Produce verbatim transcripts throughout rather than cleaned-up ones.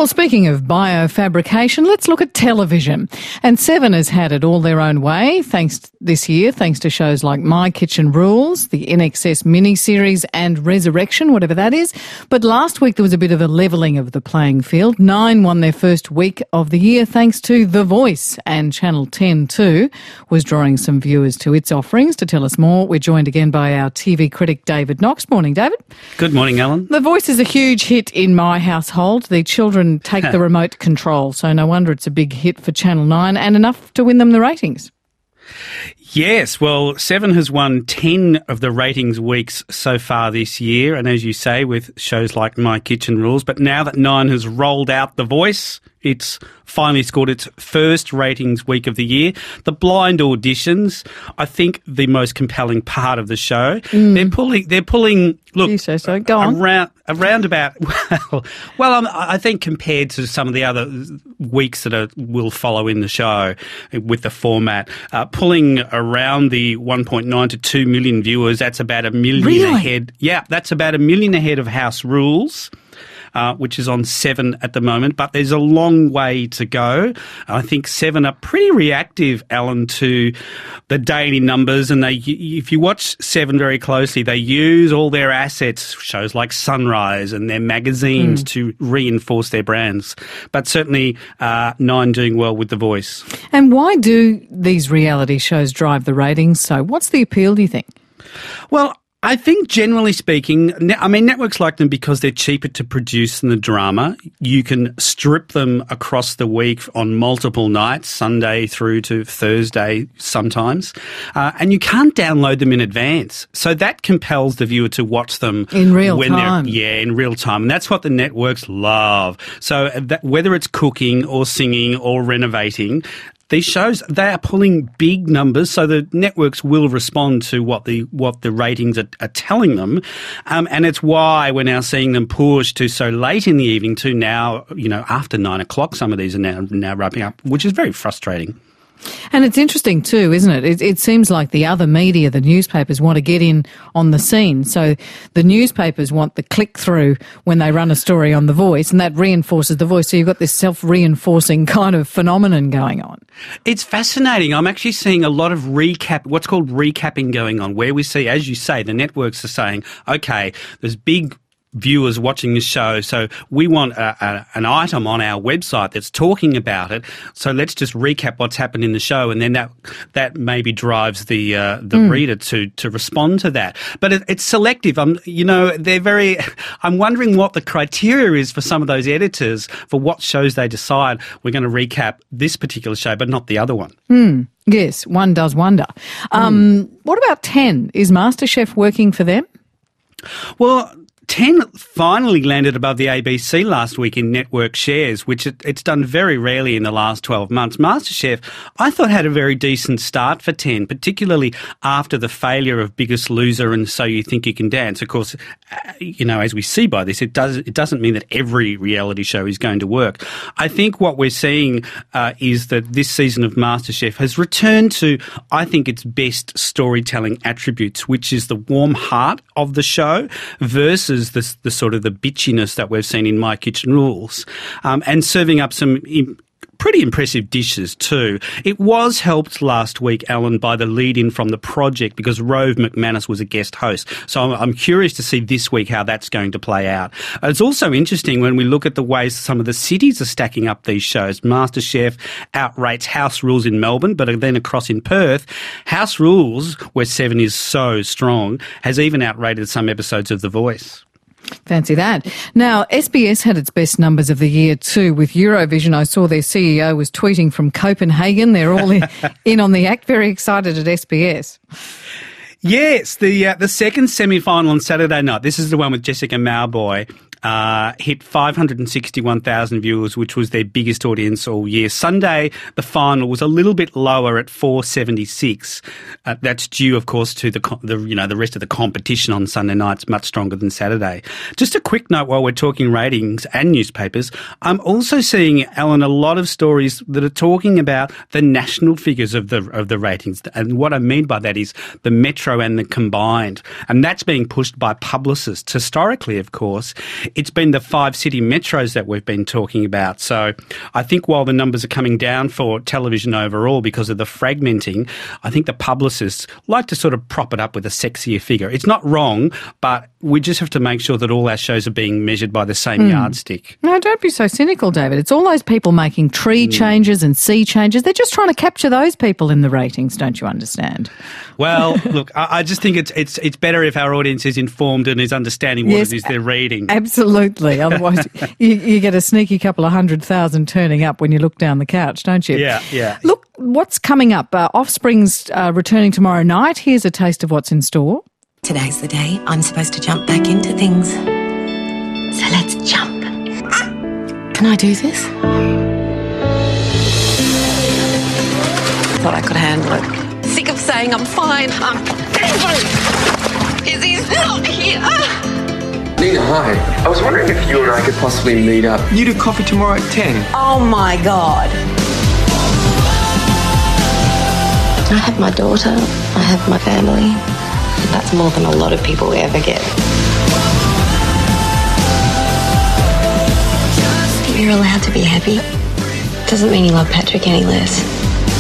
Well, speaking of biofabrication, let's look at television. And Seven has had it all their own way thanks this year, thanks to shows like My Kitchen Rules, the N X S miniseries and Resurrection, whatever that is. But last week there was a bit of a levelling of the playing field. Nine won their first week of the year thanks to The Voice, and Channel ten too was drawing some viewers to its offerings. To tell us more, we're joined again by our T V critic David Knox. Morning, David. Good morning, Alan. The Voice is a huge hit in my household. The children take the remote control, so no wonder it's a big hit for Channel nine and enough to win them the ratings. Yes, well, Seven has won ten of the ratings weeks so far this year, and as you say, with shows like My Kitchen Rules. But now that Nine has rolled out The Voice, it's finally scored its first ratings week of the year. The blind auditions, I think, the most compelling part of the show. Mm. They're pulling. They're pulling. Look, you say so. Go on. Around, around about. Well, well, I'm, I think compared to some of the other weeks that are, will follow in the show with the format, uh, pulling around the one point nine to two million viewers. That's about a million really? ahead. Yeah, that's about a million ahead of House Rules. Uh, which is on Seven at the moment, but there's a long way to go. I think Seven are pretty reactive, Alan, to the daily numbers, and they, if you watch Seven very closely, they use all their assets, shows like Sunrise and their magazines, mm. to reinforce their brands. But certainly uh, Nine doing well with The Voice. And why do these reality shows drive the ratings so? What's the appeal, do you think? Well, I think generally speaking, I mean, networks like them because they're cheaper to produce than the drama. You can strip them across the week on multiple nights, Sunday through to Thursday sometimes, uh, and you can't download them in advance. So that compels the viewer to watch them in real when time. They're, yeah, in real time. And that's what the networks love. So that, whether it's cooking or singing or renovating, these shows, they are pulling big numbers, so the networks will respond to what the what the ratings are, are telling them, um, and it's why we're now seeing them push to so late in the evening to now, you know, after nine o'clock. Some of these are now now wrapping up, which is very frustrating. And it's interesting too, isn't it? it? It seems like the other media, the newspapers, want to get in on the scene. So the newspapers want the click-through when they run a story on The Voice, and that reinforces The Voice. So you've got this self-reinforcing kind of phenomenon going on. It's fascinating. I'm actually seeing a lot of recap, what's called recapping going on, where we see, as you say, the networks are saying, okay, there's big viewers watching this show, so we want a, a, an item on our website that's talking about it, so let's just recap what's happened in the show, and then that that maybe drives the uh, the mm. reader to to respond to that. But it, it's selective. I'm, you know, they're very. I'm wondering what the criteria is for some of those editors for what shows they decide we're going to recap this particular show, but not the other one. Mm. Yes, one does wonder. Um, mm. What about ten? Is MasterChef working for them? Well, ten finally landed above the A B C last week in network shares, which it, it's done very rarely in the last twelve months. MasterChef, I thought, had a very decent start for ten, particularly after the failure of Biggest Loser and So You Think You Can Dance. Of course, uh, you know, as we see by this, it does it doesn't mean that every reality show is going to work. I think what we're seeing uh, is that this season of MasterChef has returned to, I think, its best storytelling attributes, which is the warm heart of the show versus The, the sort of the bitchiness that we've seen in My Kitchen Rules, um, and serving up some im- pretty impressive dishes too. It was helped last week, Alan, by the lead-in from The Project because Rove McManus was a guest host. So I'm, I'm curious to see this week how that's going to play out. It's also interesting when we look at the ways some of the cities are stacking up these shows. MasterChef outrates House Rules in Melbourne, but then across in Perth, House Rules, where Seven is so strong, has even outrated some episodes of The Voice. Fancy that. Now, S B S had its best numbers of the year too with Eurovision. I saw their C E O was tweeting from Copenhagen. They're all in, in on the act, very excited at S B S. Yes, the uh, the second semi-final on Saturday night, this is the one with Jessica Mauboy, uh, hit five hundred sixty-one thousand viewers, which was their biggest audience all year. Sunday, the final was a little bit lower at four seventy-six. Uh, that's due, of course, to the, the you know the rest of the competition on Sunday nights, much stronger than Saturday. Just a quick note while we're talking ratings and newspapers, I'm also seeing, Alan, a lot of stories that are talking about the national figures of the of the ratings, and what I mean by that is the Metro and the combined, and that's being pushed by publicists. Historically, of course, it's been the five city metros that we've been talking about. So I think while the numbers are coming down for television overall because of the fragmenting, I think the publicists like to sort of prop it up with a sexier figure. It's not wrong, but we just have to make sure that all our shows are being measured by the same mm. yardstick. No, don't be so cynical, David. It's all those people making tree mm. changes and sea changes. They're just trying to capture those people in the ratings, don't you understand? Well, look, I, I just think it's it's it's better if our audience is informed and is understanding what yes, it is they're reading. Absolutely. Otherwise, you, you get a sneaky couple of hundred thousand turning up when you look down the couch, don't you? Yeah, yeah. Look, what's coming up? Uh, Offspring's uh, returning tomorrow night. Here's a taste of what's in store. Today's the day I'm supposed to jump back into things. So let's jump. Can I do this? Thought I could handle it. Sick of saying I'm fine. I'm Izzy's not here. Nina, hi. I was wondering if you and I could possibly meet up. You do coffee tomorrow at ten. Oh my God. I have my daughter. I have my family. That's more than a lot of people ever get. You're allowed to be happy. Doesn't mean you love Patrick any less.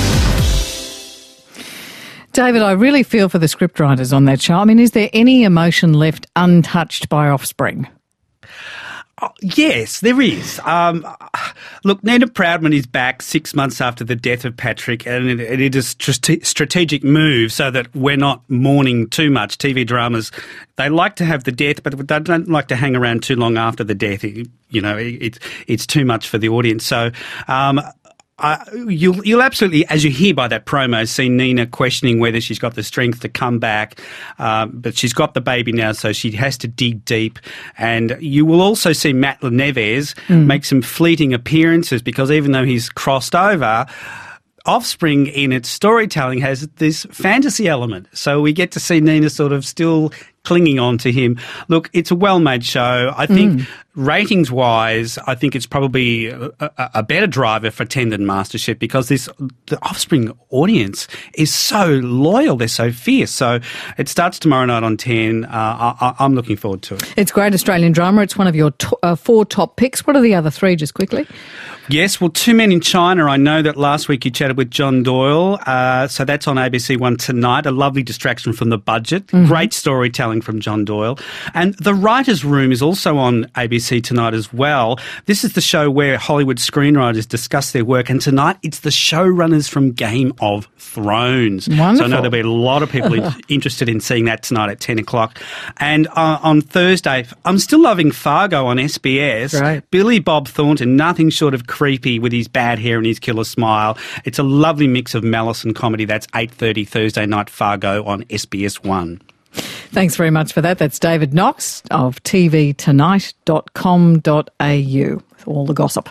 David, I really feel for the scriptwriters on that show. I mean, is there any emotion left untouched by Offspring? Oh, yes, there is. Um, look, Nina Proudman is back six months after the death of Patrick, and it, it is a strategic move so that we're not mourning too much. T V dramas, they like to have the death, but they don't like to hang around too long after the death. It, you know, it, it's too much for the audience. So um, Uh, you'll, you'll absolutely, as you hear by that promo, see Nina questioning whether she's got the strength to come back. Uh, but she's got the baby now, so she has to dig deep. And you will also see Matt LeNeves mm. make some fleeting appearances because even though he's crossed over, Offspring in its storytelling has this fantasy element. So we get to see Nina sort of still clinging on to him. Look, it's a well-made show. I think mm. ratings-wise, I think it's probably a, a, a better driver for ten than MasterChef because this the Offspring audience is so loyal. They're so fierce. So it starts tomorrow night on ten. Uh, I, I'm looking forward to it. It's great Australian drama. It's one of your to- uh, four top picks. What are the other three, just quickly? Yes, well, Two Men in China. I know that last week you chatted with John Doyle. Uh, so that's on A B C One tonight. A lovely distraction from the budget. Mm-hmm. Great storytelling from John Doyle. And The Writer's Room is also on A B C tonight as well. This is the show where Hollywood screenwriters discuss their work. And tonight it's the showrunners from Game of Thrones. Wonderful. So I know there'll be a lot of people interested in seeing that tonight at ten o'clock. And uh, on Thursday, I'm still loving Fargo on S B S. Right. Billy Bob Thornton, nothing short of creepy with his bad hair and his killer smile. It's a lovely mix of malice and comedy. That's eight thirty Thursday night, Fargo on S B S One. Thanks very much for that. That's David Knox of T V tonight dot com dot a u with all the gossip.